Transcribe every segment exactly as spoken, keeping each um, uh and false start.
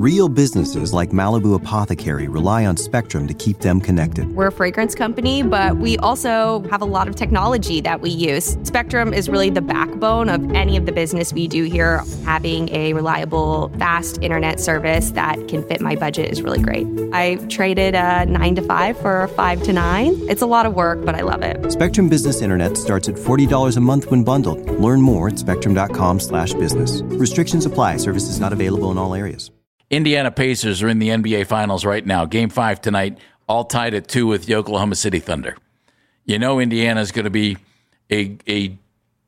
Real businesses like Malibu Apothecary rely on Spectrum to keep them connected. We're a fragrance company, but we also have a lot of technology that we use. Spectrum is really the backbone of any of the business we do here. Having a reliable, fast internet service that can fit my budget is really great. I traded a nine to five for a five to nine. It's a lot of work, but I love it. Spectrum Business Internet starts at forty dollars a month when bundled. Learn more at spectrum.com slash business. Restrictions apply. Services not available in all areas. Indiana Pacers are in the N B A Finals right now. Game five tonight, all tied at two with the Oklahoma City Thunder. You know Indiana is going to be a, a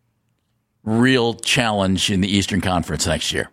real challenge in the Eastern Conference next year.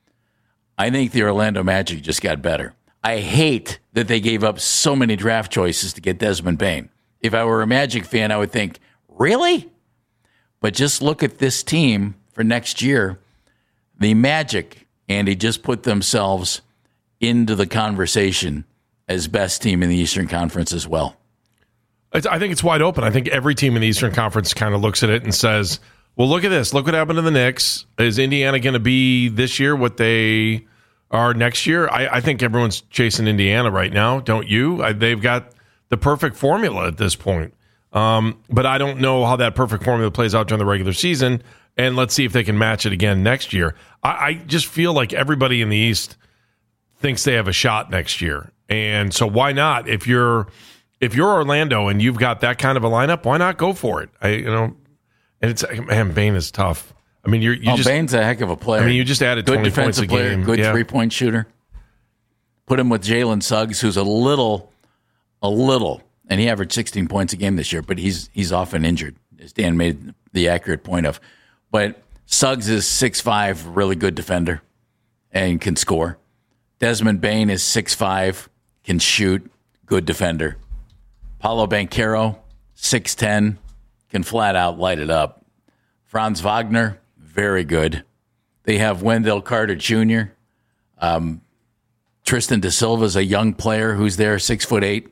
I think the Orlando Magic just got better. I hate that they gave up so many draft choices to get Desmond Bane. If I were a Magic fan, I would think, really? But just look at this team for next year. The Magic, Andy, just put themselves into the conversation as best team in the Eastern Conference as well. I think it's wide open. I think every team in the Eastern Conference kind of looks at it and says, well, look at this. Look what happened to the Knicks. Is Indiana going to be this year what they are next year? I, I think everyone's chasing Indiana right now, don't you? I, they've got the perfect formula at this point. Um, but I don't know how that perfect formula plays out during the regular season. And let's see if they can match it again next year. I, I just feel like everybody in the East thinks they have a shot next year. And so why not? If you're if you're Orlando and you've got that kind of a lineup, why not go for it? I you know, and it's man, Bane is tough. I mean, you're you oh, just Bane's a heck of a player. I mean, you just added good twenty points a player, game. Good yeah. three point shooter. Put him with Jalen Suggs, who's a little, a little, and he averaged sixteen points a game this year, but he's he's often injured, as Dan made the accurate point of. But Suggs is six five, really good defender, and can score. Desmond Bane is six five, can shoot, good defender. Paolo Banchero, six ten, can flat out light it up. Franz Wagner, very good. They have Wendell Carter Junior Um, Tristan Da Silva is a young player who's there, six foot eight.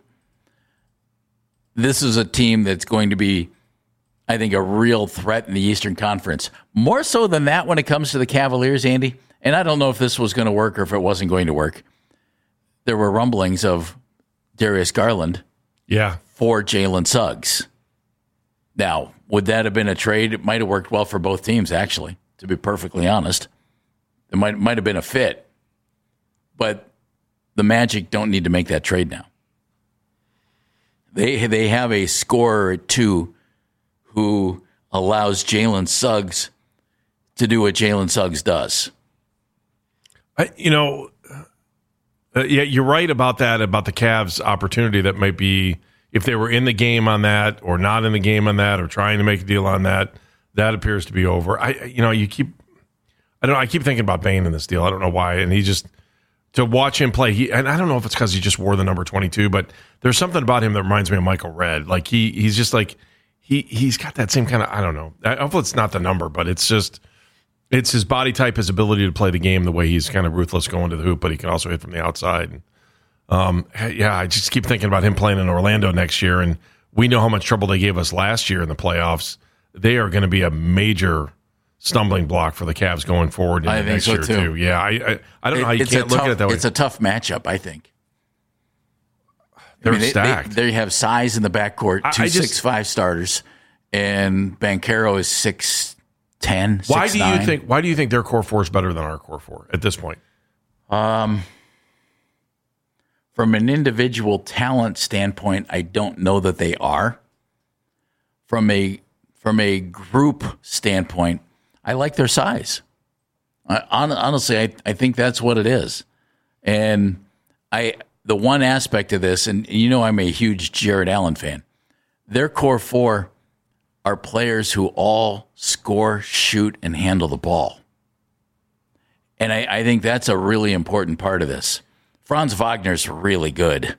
This is a team that's going to be, I think, a real threat in the Eastern Conference. More so than that when it comes to the Cavaliers, Andy. And I don't know if this was going to work or if it wasn't going to work. There were rumblings of Darius Garland yeah. for Jalen Suggs. Now, would that have been a trade? It might have worked well for both teams, actually, to be perfectly honest. It might might have been a fit. But the Magic don't need to make that trade now. They they have a scorer at two who allows Jalen Suggs to do what Jalen Suggs does. I, you know, uh, yeah, you're right about that, about the Cavs' opportunity that might be, if they were in the game on that or not in the game on that or trying to make a deal on that, that appears to be over. I, you know, you keep, I don't know, I keep thinking about Bane in this deal. I don't know why. And he just, to watch him play, he, and I don't know if it's because he just wore the number twenty-two, but there's something about him that reminds me of Michael Redd. Like he, he's just like, he, he's got that same kind of, I don't know. I, hopefully it's not the number, but it's just, it's his body type, his ability to play the game the way he's kind of ruthless going to the hoop, but he can also hit from the outside. And, um, yeah, I just keep thinking about him playing in Orlando next year, and we know how much trouble they gave us last year in the playoffs. They are going to be a major stumbling block for the Cavs going forward in I the think next so year too. too. Yeah, I I, I don't it, know how you can't look tough, at it that way. It's a tough matchup, I think. They're I mean, stacked. They, they, they have size in the backcourt, two I, I just, six five starters, and Banchero is six ten. Why six, do nine. you think? Why do you think their core four is better than our core four at this point? Um, from an individual talent standpoint, I don't know that they are. From a from a group standpoint, I like their size. I, on, honestly, I, I think that's what it is. And I the one aspect of this, and you know I'm a huge Jared Allen fan, their core four are players who all score, shoot, and handle the ball. And I, I think that's a really important part of this. Franz Wagner's really good.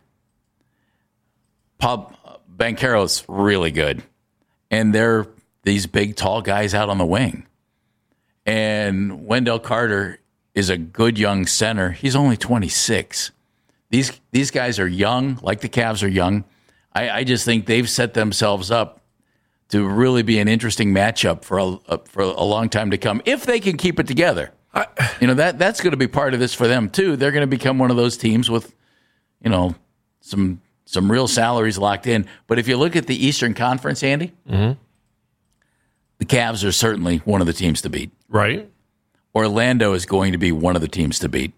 Paul Banchero's really good. And they're these big, tall guys out on the wing. And Wendell Carter is a good young center. He's only twenty-six. These these guys are young, like the Cavs are young. I, I just think they've set themselves up to really be an interesting matchup for a, for a long time to come, if they can keep it together. I, you know, that that's going to be part of this for them, too. They're going to become one of those teams with, you know, some some real salaries locked in. But if you look at the Eastern Conference, Andy, mm-hmm. the Cavs are certainly one of the teams to beat. Right. Orlando is going to be one of the teams to beat.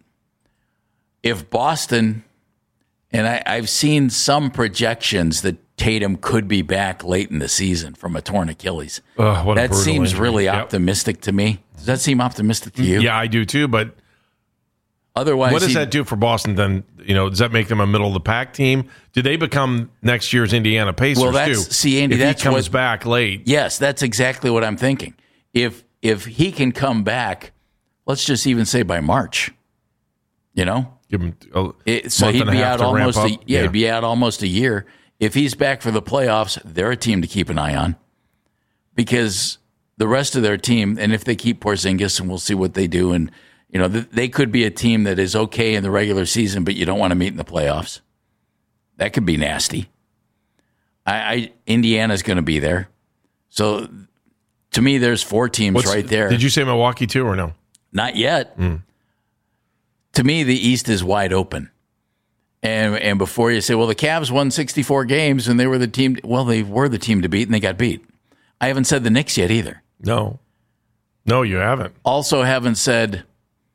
If Boston, and I, I've seen some projections that Tatum could be back late in the season from a torn Achilles. Ugh, what a that seems injury. really Yep. optimistic to me. Does that seem optimistic to you? Yeah, I do too, but otherwise, what does he, that do for Boston then? You know, does that make them a middle of the pack team? Do they become next year's Indiana Pacers well, that's, too? See, Andy, if that's he comes what, back late. Yes, that's exactly what I'm thinking. If if he can come back, let's just even say by March, you know, Give him a it, so month he'd and a be half out to ramp almost a, up. yeah, Yeah. he'd be out almost a year. If he's back for the playoffs, they're a team to keep an eye on because the rest of their team, and if they keep Porzingis, and we'll see what they do, and you know th- they could be a team that is okay in the regular season, but you don't want to meet in the playoffs. That could be nasty. I, I Indiana's going to be there, so to me, there's four teams What's- right there. Did you say Milwaukee too, or no? Not yet. Mm. To me, the East is wide open. And and before you say, well, the Cavs won sixty-four games and they were the team. Well, they were the team to beat and they got beat. I haven't said the Knicks yet either. No. No, you haven't. Also haven't said,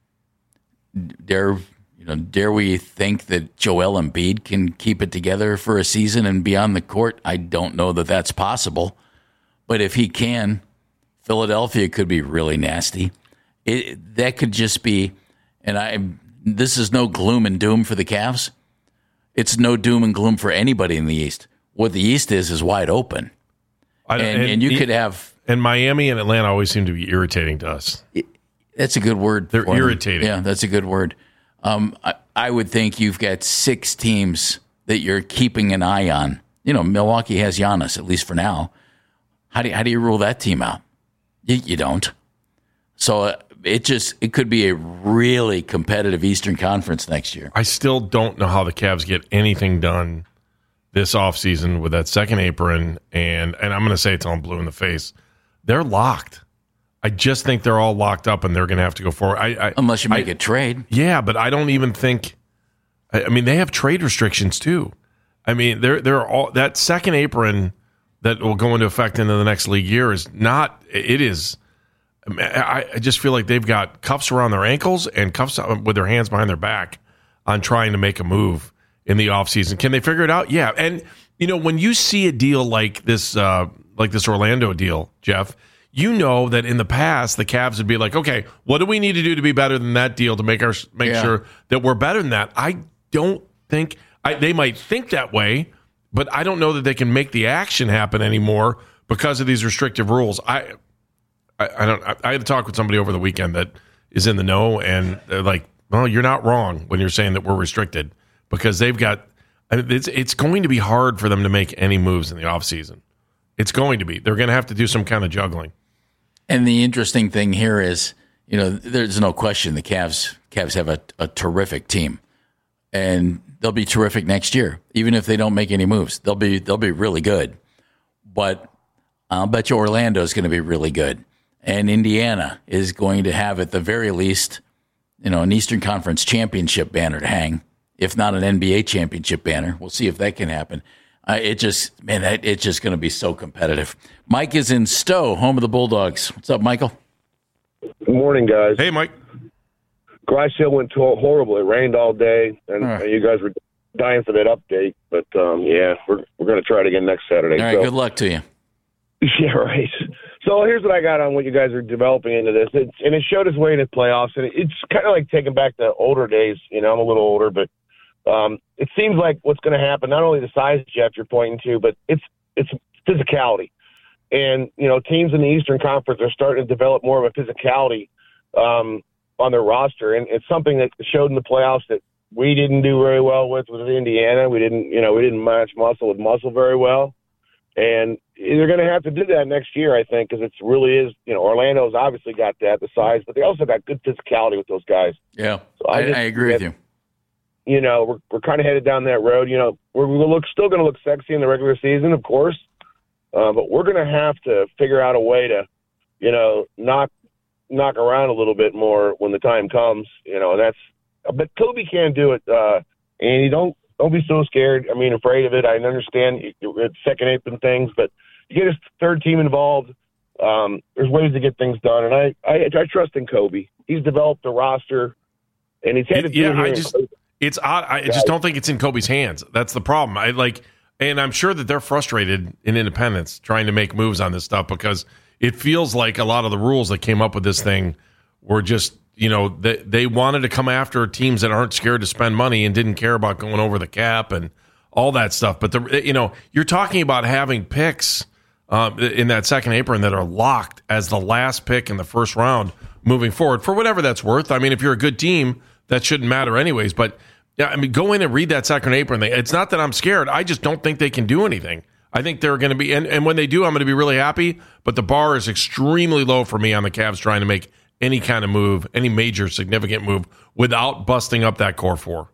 dare, you know, dare we think that Joel Embiid can keep it together for a season and be on the court? I don't know that that's possible. But if he can, Philadelphia could be really nasty. It, that could just be, and I. This is no gloom and doom for the Cavs. It's no doom and gloom for anybody in the East. What the East is is wide open, I, and, and, and you could have. And Miami and Atlanta always seem to be irritating to us. That's a good word. They're for them. irritating. Yeah, that's a good word. Um, I, I would think you've got six teams that you're keeping an eye on. You know, Milwaukee has Giannis, at least for now. How do you, how do you rule that team out? You, you don't. So uh, it just it could be a really competitive Eastern Conference next year. I still don't know how the Cavs get anything done this offseason with that second apron, and and I'm going to say it's all blue in the face. They're locked. I just think they're all locked up, and they're going to have to go forward. I, I, Unless you make I, a trade. Yeah, but I don't even think. I, I mean, they have trade restrictions too. I mean, they're they're all that second apron that will go into effect into the next league year is not. It is. I, I just feel like they've got cuffs around their ankles and cuffs with their hands behind their back on trying to make a move in the offseason. Can they figure it out? Yeah. And, you know, when you see a deal like this, uh, like this Orlando deal, Jeff, you know that in the past, the Cavs would be like, okay, what do we need to do to be better than that deal to make our make Yeah. sure that we're better than that? I don't think I, they might think that way, but I don't know that they can make the action happen anymore because of these restrictive rules. I, I, I don't. I, I had to talk with somebody over the weekend that is in the know, and they're like, "No, you're not wrong when you're saying that we're restricted because they've got. I mean, it's it's going to be hard for them to make any moves in the offseason. It's going to be. They're going to have to do some kind of juggling. And the interesting thing here is, you know, there's no question the Cavs Cavs have a, a terrific team, and they'll be terrific next year, even if they don't make any moves. They'll be they'll be really good, but I'll bet you Orlando is going to be really good. And Indiana is going to have, at the very least, you know, an Eastern Conference championship banner to hang, if not an N B A championship banner. We'll see if that can happen. Uh, it just, man, that, it's just going to be so competitive. Mike is in Stowe, home of the Bulldogs. What's up, Michael? Good morning, guys. Hey, Mike. Glass Hill went to horrible. It rained all day, and All right. and you guys were dying for that update. But, um, yeah, we're we're going to try it again next Saturday. All right, so. good luck to you. Yeah, right. So here's what I got on what you guys are developing into this. It's, and it showed its way in the playoffs, and it's kind of like taking back the older days. You know, I'm a little older, but um, it seems like what's going to happen, not only the size, Jeff, you're pointing to, but it's it's physicality. And, you know, teams in the Eastern Conference are starting to develop more of a physicality um, on their roster. And it's something that showed in the playoffs that we didn't do very well with with Indiana. We didn't, you know, we didn't match muscle with muscle very well. And they're going to have to do that next year, I think, because it really is, you know, Orlando's obviously got that, the size, but they also got good physicality with those guys. Yeah, So I I, just- I agree with you. You know, we're we're kind of headed down that road. You know, we're, we're look, still going to look sexy in the regular season, of course, uh, but we're going to have to figure out a way to, you know, knock knock around a little bit more when the time comes, you know, and that's, but Kobe can do it. Uh, and you don't, don't be so scared. I mean, afraid of it. I understand it's second apron things, but you get a third team involved. Um, there's ways to get things done. And I, I, I trust in Kobe. He's developed a roster and he's had to do yeah, it here I just, it's odd. I just don't think it's in Kobe's hands. That's the problem. I like, and I'm sure that they're frustrated in Independence trying to make moves on this stuff because it feels like a lot of the rules that came up with this thing were just, you know, they, they wanted to come after teams that aren't scared to spend money and didn't care about going over the cap and all that stuff. But, the you know, you're talking about having picks uh, in that second apron that are locked as the last pick in the first round moving forward for whatever that's worth. I mean, if you're a good team, that shouldn't matter anyways. But, yeah, I mean, go in and read that second apron thing. It's not that I'm scared. I just don't think they can do anything. I think they're going to be, and, and when they do, I'm going to be really happy. But the bar is extremely low for me on the Cavs trying to make any kind of move, any major significant move, without busting up that core four.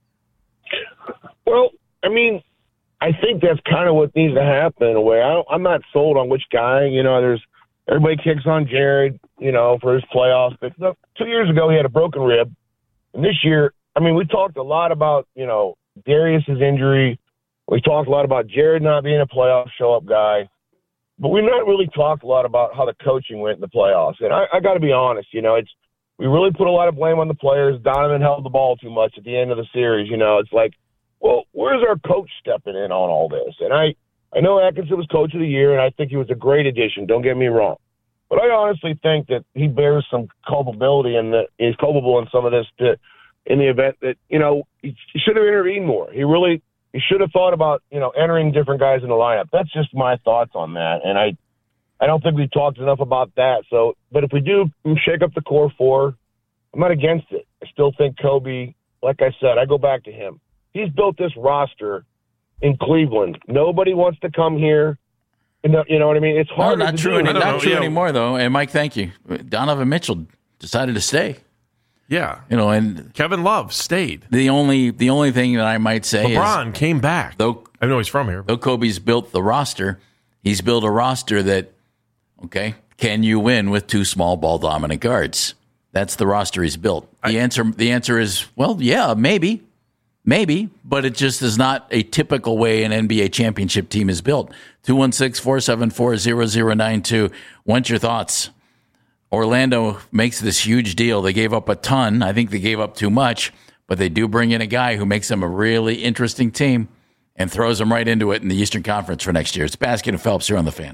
Well, I mean, I think that's kind of what needs to happen in a way. I don't, I'm not sold on which guy. You know, there's everybody kicks on Jared, you know, for his playoffs. But look, two years ago he had a broken rib, and this year, I mean, we talked a lot about, you know, Darius's injury. We talked a lot about Jared not being a playoff show-up guy. But we've not really talked a lot about how the coaching went in the playoffs. And I, I got to be honest, you know, it's we really put a lot of blame on the players. Donovan held the ball too much at the end of the series. You know, it's like, well, where's our coach stepping in on all this? And I, I know Atkinson was coach of the year, and I think he was a great addition. Don't get me wrong. But I honestly think that he bears some culpability and that he's culpable in some of this to, in the event that, you know, he should have intervened more. He really – He should have thought about, you know, entering different guys in the lineup. That's just my thoughts on that. And I I don't think we've talked enough about that. So, but if we do shake up the core four, I'm not against it. I still think Kobe, like I said, I go back to him. He's built this roster in Cleveland. Nobody wants to come here. You know, you know what I mean? It's hard. No, not true, any, not true yeah. anymore, though. And, Mike, thank you. Donovan Mitchell decided to stay. Yeah, you know, and Kevin Love stayed. The only the only thing that I might say LeBron is LeBron came back. Though I know he's from here. Though Kobe's built the roster, he's built a roster that, okay, can you win with two small ball dominant guards? That's the roster he's built. The I, answer the answer is, well, yeah, maybe, maybe, but it just is not a typical way an N B A championship team is built. two one six, four seven four, zero zero nine two. What's your thoughts? Orlando makes this huge deal. They gave up a ton. I think they gave up too much, but they do bring in a guy who makes them a really interesting team and throws them right into it in the Eastern Conference for next year. It's Baskin and Phelps here on The Fan.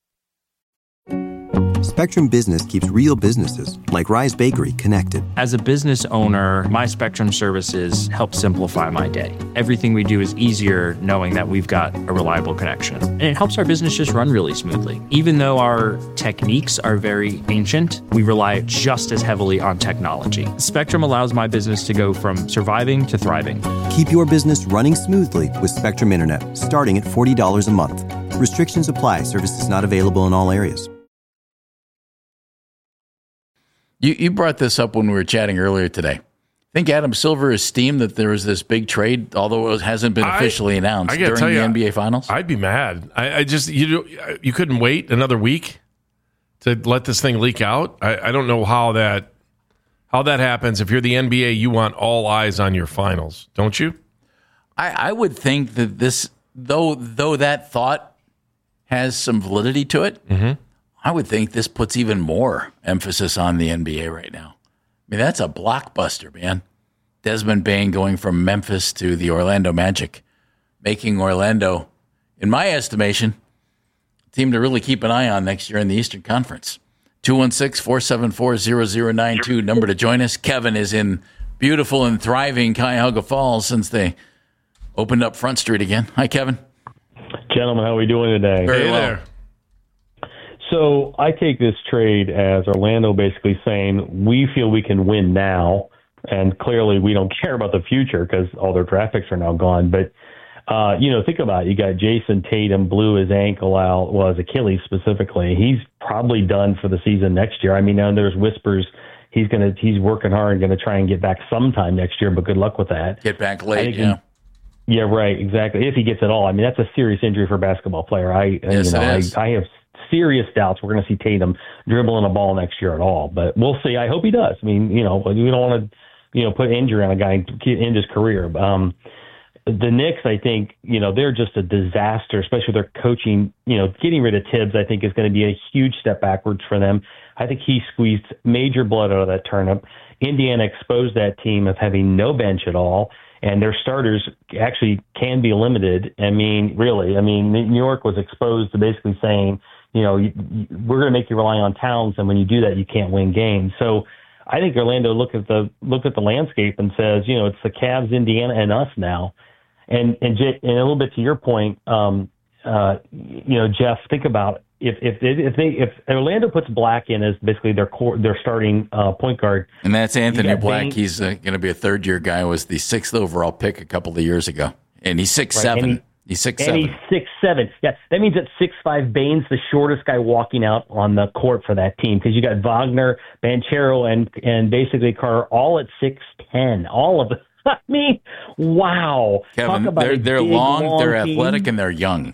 Spectrum Business keeps real businesses, like Rise Bakery, connected. As a business owner, my Spectrum services help simplify my day. Everything we do is easier knowing that we've got a reliable connection. And it helps our business just run really smoothly. Even though our techniques are very ancient, we rely just as heavily on technology. Spectrum allows my business to go from surviving to thriving. Keep your business running smoothly with Spectrum Internet, starting at forty dollars a month. Restrictions apply. Services not available in all areas. You you brought this up when we were chatting earlier today. I think Adam Silver is steamed that there was this big trade, although it hasn't been officially I, announced I during the you, N B A Finals. I'd be mad. I, I just you you couldn't wait another week to let this thing leak out. I, I don't know how that how that happens. If you're the N B A, you want all eyes on your finals, don't you? I, I would think that this, though though that thought has some validity to it. Mm-hmm. I would think this puts even more emphasis on the N B A right now. I mean, that's a blockbuster, man. Desmond Bane going from Memphis to the Orlando Magic, making Orlando, in my estimation, a team to really keep an eye on next year in the Eastern Conference. two one six, four seven four, zero zero nine two, number to join us. Kevin is in beautiful and thriving Cuyahoga Falls since they opened up Front Street again. Hi, Kevin. Gentlemen, how are we doing today? Very hey well. There. So I take this trade as Orlando basically saying we feel we can win now, and clearly we don't care about the future because all their draft picks are now gone. But, uh, you know, think about it. You got Jason Tatum blew his ankle out, well, his Achilles specifically. He's probably done for the season next year. I mean, now there's whispers he's going to he's working hard and going to try and get back sometime next year, but good luck with that. Get back late, yeah. He, yeah, right, exactly. If he gets it all. I mean, that's a serious injury for a basketball player. I, yes, you know, it is. I, I have serious doubts we're going to see Tatum dribbling a ball next year at all. But we'll see. I hope he does. I mean, you know, we don't want to, you know, put injury on a guy and end his career. Um, the Knicks, I think, you know, they're just a disaster, especially with their coaching. You know, getting rid of Tibbs, I think, is going to be a huge step backwards for them. I think he squeezed major blood out of that turnip. Indiana exposed that team of having no bench at all, and their starters actually can be limited. I mean, really, I mean, New York was exposed to basically saying, you know, you, you, we're going to make you rely on Towns, and when you do that, you can't win games. So I think Orlando look at the look at the landscape and says, you know, it's the Cavs, Indiana, and us now. And and, and a little bit to your point, um, uh, you know, Jeff, think about if if they, if they if Orlando puts Black in as basically their core, their starting uh, point guard, and that's Anthony Black. Bane, he's uh, going to be a third year guy. Was the sixth overall pick a couple of years ago, and he's six right, seven. He, he's six and seven. he's six seven. Yeah, that means at six five, Bane's the shortest guy walking out on the court for that team because you got Wagner, Banchero, and and basically Carter all at six ten. All of them. I mean, wow. Kevin, they're they're big, long, long they're team. athletic, and they're young.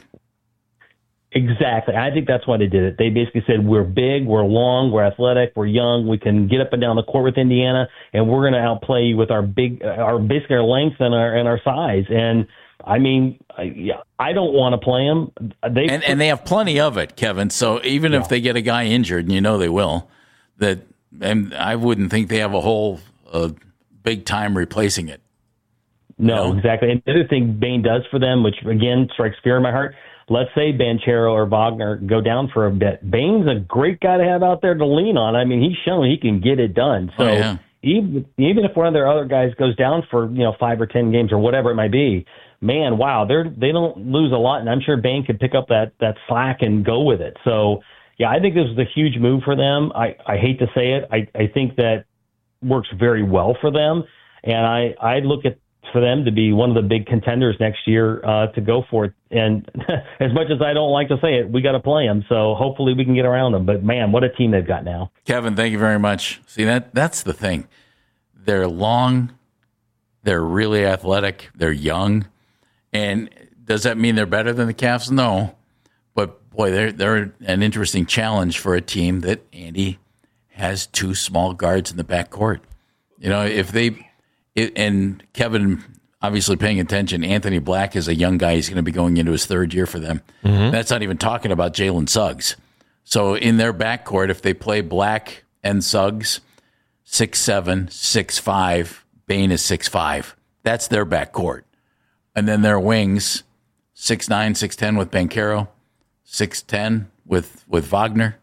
Exactly. I think that's why they did it. They basically said, we're big, we're long, we're athletic, we're young, we can get up and down the court with Indiana, and we're going to outplay you with our big, our basically our length and our and our size. And I mean, I, I don't want to play them. They and, and they have plenty of it, Kevin. So even yeah. if they get a guy injured, and you know they will, that and I wouldn't think they have a whole uh, big time replacing it. No, you know? Exactly. And the other thing Bane does for them, which again strikes fear in my heart, let's say Banchero or Wagner go down for a bit. Bane's a great guy to have out there to lean on. I mean, he's shown he can get it done. So oh, yeah. even even if one of their other guys goes down for, you know, five or ten games or whatever it might be, man, wow, they're they don't lose a lot, and I'm sure Bane could pick up that that slack and go with it. So yeah, I think this was a huge move for them. I, I hate to say it. I, I think that works very well for them, and I, I look at for them to be one of the big contenders next year uh, to go for it. And as much as I don't like to say it, we got to play them. So hopefully we can get around them. But, man, what a team they've got now. Kevin, thank you very much. See, that that's the thing. They're long. They're really athletic. They're young. And does that mean they're better than the Cavs? No. But, boy, they're, they're an interesting challenge for a team that, Andy, has two small guards in the backcourt. You know, if they – and Kevin – obviously paying attention, Anthony Black is a young guy. He's going to be going into his third year for them. Mm-hmm. That's not even talking about Jalen Suggs. So in their backcourt, if they play Black and Suggs, six seven, six five, Bane is six five. That's their backcourt. And then their wings, six nine, six ten with Banchero, six ten with, with Wagner.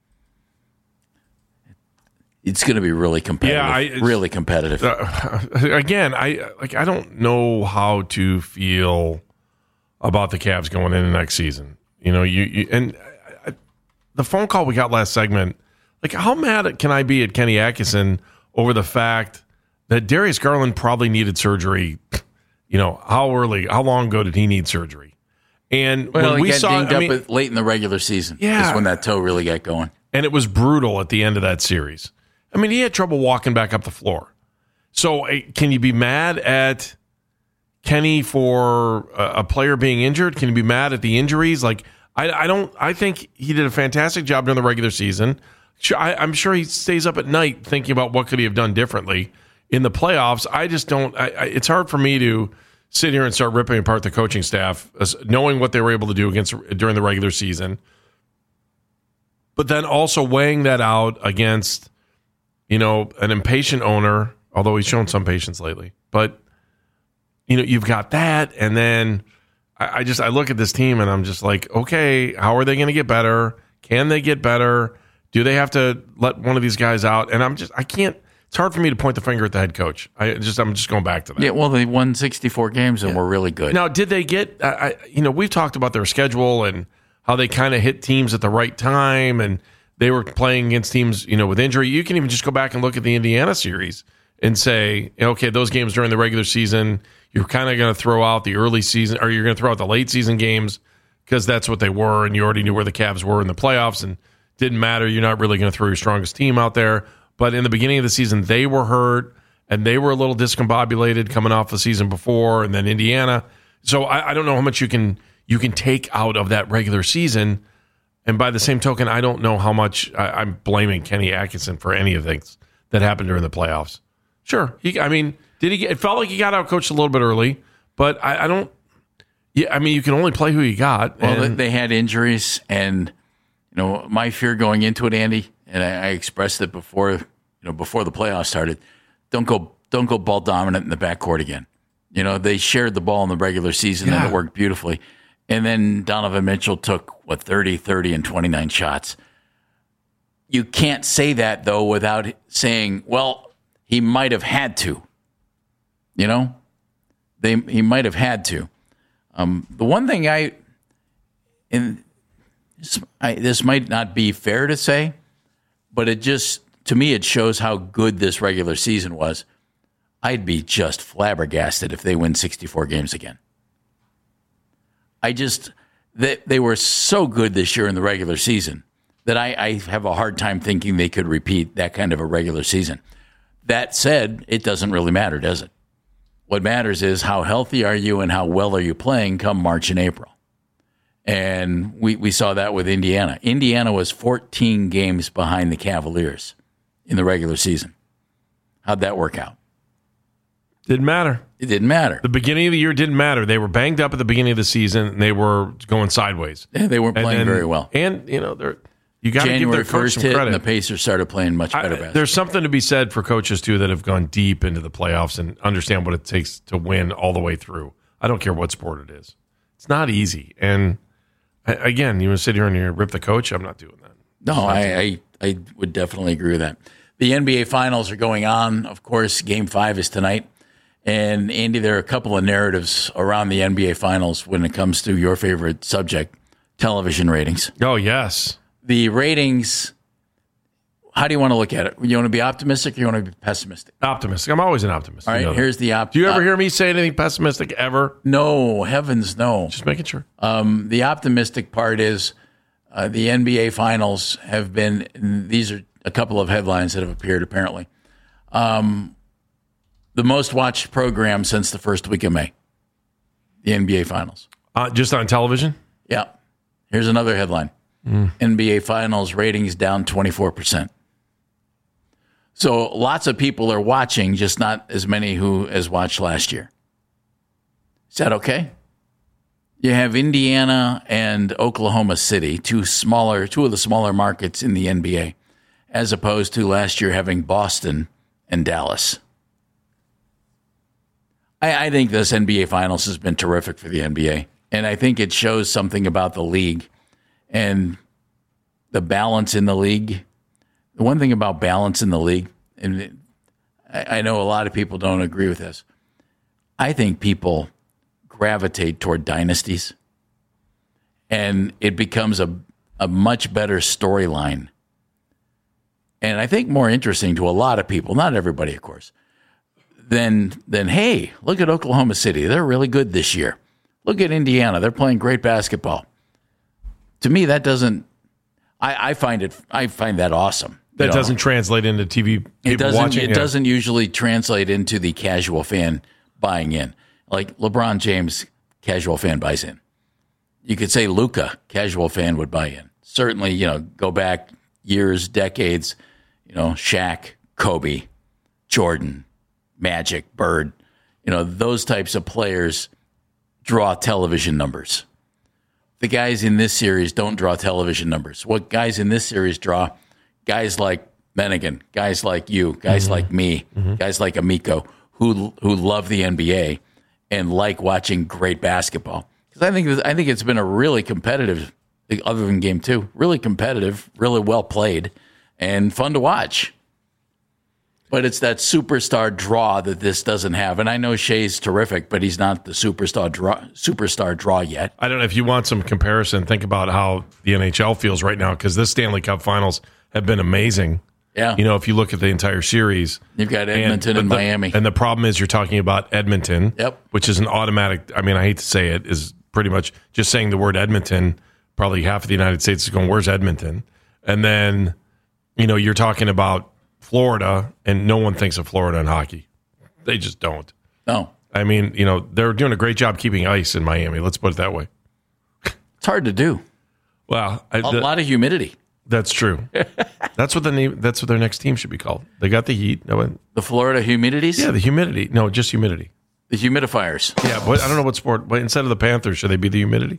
It's going to be really competitive. Yeah, I, really competitive. Uh, again, I like. I don't know how to feel about the Cavs going into next season. You know, you, you and I, the phone call we got last segment. Like, how mad can I be at Kenny Atkinson over the fact that Darius Garland probably needed surgery? You know, how early, how long ago did he need surgery? And well, when he we got saw, dinged I up mean, at, late in the regular season. Yeah, is when that toe really got going, and it was brutal at the end of that series. I mean, he had trouble walking back up the floor. So can you be mad at Kenny for a player being injured? Can you be mad at the injuries? Like, I, I don't. I think he did a fantastic job during the regular season. I, I'm sure he stays up at night thinking about what could he have done differently in the playoffs. I just don't. I, I, it's hard for me to sit here and start ripping apart the coaching staff, knowing what they were able to do against during the regular season, but then also weighing that out against, you know, an impatient owner, although he's shown some patience lately. But, you know, you've got that, and then I, I just I look at this team and I'm just like, okay, how are they going to get better? Can they get better? Do they have to let one of these guys out? And I'm just I can't. It's hard for me to point the finger at the head coach. I just I'm just going back to that. Yeah, well, they won sixty-four games and yeah. were really good. Now, did they get? I, you know, we've talked about their schedule and how they kind of hit teams at the right time and. They were playing against teams, you know, with injury. You can even just go back and look at the Indiana series and say, okay, those games during the regular season, you're kind of going to throw out the early season, or you're going to throw out the late season games because that's what they were, and you already knew where the Cavs were in the playoffs, and didn't matter. You're not really going to throw your strongest team out there. But in the beginning of the season, they were hurt, and they were a little discombobulated coming off the season before, and then Indiana. So I, I don't know how much you can you can take out of that regular season. And by the same token, I don't know how much I, I'm blaming Kenny Atkinson for any of things that happened during the playoffs. Sure, he, I mean, did he? Get, it felt like he got out coached a little bit early, but I, I don't. Yeah, I mean, you can only play who you got. Well, and, they had injuries, and you know, my fear going into it, Andy, and I, I expressed it before, you know, before the playoffs started. Don't go, don't go ball dominant in the backcourt again. You know, they shared the ball in the regular season, Yeah. and it worked beautifully. And then Donovan Mitchell took, what, thirty, thirty, and twenty-nine shots. You can't say that, though, without saying, well, he might have had to. You know? They He might have had to. Um, the one thing I, and this, I, this might not be fair to say, but it just, to me, it shows how good this regular season was. I'd be just flabbergasted if they win sixty-four games again. I just, they, they were so good this year in the regular season that I, I have a hard time thinking they could repeat that kind of a regular season. That said, it doesn't really matter, does it? What matters is how healthy are you and how well are you playing come March and April. And we, we saw that with Indiana. Indiana was fourteen games behind the Cavaliers in the regular season. How'd that work out? didn't matter. It didn't matter. The beginning of the year didn't matter. They were banged up at the beginning of the season, and they were going sideways. Yeah, they weren't And playing then- very well. And, you know, they're you got to give January their coach first some hit, credit. and the Pacers started playing much better I, basketball. there's something to be said for coaches, too, that have gone deep into the playoffs and understand what it takes to win all the way through. I don't care what sport it is. It's not easy. And, I- again, you want to sit here and you rip the coach? I'm not doing that. No, I, I I would definitely agree with that. The N B A Finals are going on. Of course, Game five is tonight. And, Andy, there are a couple of narratives around the N B A Finals when it comes to your favorite subject, television ratings. Oh, yes. The ratings, how do you want to look at it? You want to be optimistic or you want to be pessimistic? Optimistic. I'm always an optimist. All right, You know that. here's the op. Do you ever uh, hear me say anything pessimistic ever? No, heavens no. Just making sure. Um, the optimistic part is uh, the N B A Finals have been, these are a couple of headlines that have appeared apparently, um, the most watched program since the first week of May, the N B A Finals. Uh, just on television? Yeah. Here's another headline. Mm. N B A Finals ratings down twenty-four percent. So lots of people are watching, just not as many who as watched last year. Is that okay? You have Indiana and Oklahoma City, two smaller, two of the smaller markets in the N B A, as opposed to last year having Boston and Dallas. I, I think this N B A Finals has been terrific for the N B A, and I think it shows something about the league and the balance in the league. The one thing about balance in the league, and I, I know a lot of people don't agree with this, I think people gravitate toward dynasties, and it becomes a, a much better storyline. And I think more interesting to a lot of people, not everybody, of course, than, than hey, look at Oklahoma City. They're really good this year. Look at Indiana. They're playing great basketball. To me, that doesn't, I, I find it, I find that awesome. That You know, doesn't translate into T V people it doesn't, watching. It Yeah. doesn't usually translate into the casual fan buying in. Like LeBron James, casual fan buys in. You could say Luka, casual fan would buy in. Certainly, you know, go back years, decades, you know, Shaq, Kobe, Jordan, Magic, Bird, you know, those types of players draw television numbers. The guys in this series don't draw television numbers. What guys in this series draw? Guys like Bennigan, guys like you, guys Mm-hmm. like me, mm-hmm. guys like Amico, who who love the N B A and like watching great basketball. Because I think I think it's been a really competitive, other than game two, really competitive, really well played, and fun to watch. But it's that superstar draw that this doesn't have. And I know Shea's terrific, but he's not the superstar draw, superstar draw yet. I don't know if you want some comparison. Think about how the N H L feels right now, because this Stanley Cup Finals have been amazing. Yeah. You know, if you look at the entire series, You've got Edmonton and, but the- Miami. and the problem is you're talking about Edmonton, Yep. which is an automatic. I mean, I hate to say it, is pretty much just saying the word Edmonton. Probably half of the United States is going, "Where's Edmonton?" And then, you know, you're talking about Florida, and no one thinks of Florida in hockey. They just don't. No. I mean, you know, they're doing a great job keeping ice in Miami. Let's put it that way. It's hard to do. Well, I, A the, lot of humidity. that's true. That's what the name. That's what their next team should be called. They got the heat. No one. The Florida humidities? Yeah, the humidity. No, just humidity. The humidifiers. Yeah, but I don't know what sport. But instead of the Panthers, should they be the humidity?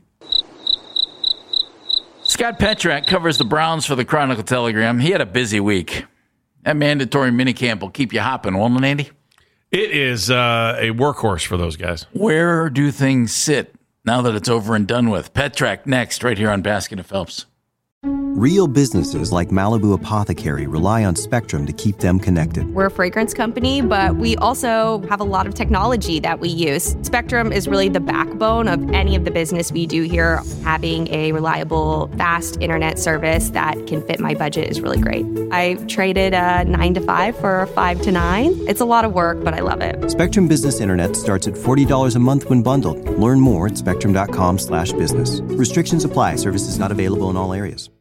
Scott Petrak covers the Browns for the Chronicle Telegram. He had a busy week. That mandatory minicamp will keep you hopping, won't it, Andy? It is uh, a workhorse for those guys. Where do things sit now that it's over and done with? Petrak next, right here on Baskin and Phelps. Real businesses like Malibu Apothecary rely on Spectrum to keep them connected. We're a fragrance company, but we also have a lot of technology that we use. Spectrum is really the backbone of any of the business we do here. Having a reliable, fast internet service that can fit my budget is really great. I traded a nine to five for a five to nine. It's a lot of work, but I love it. Spectrum Business Internet starts at forty dollars a month when bundled. Learn more at spectrum dot com slash business. Restrictions apply. Services not available in all areas.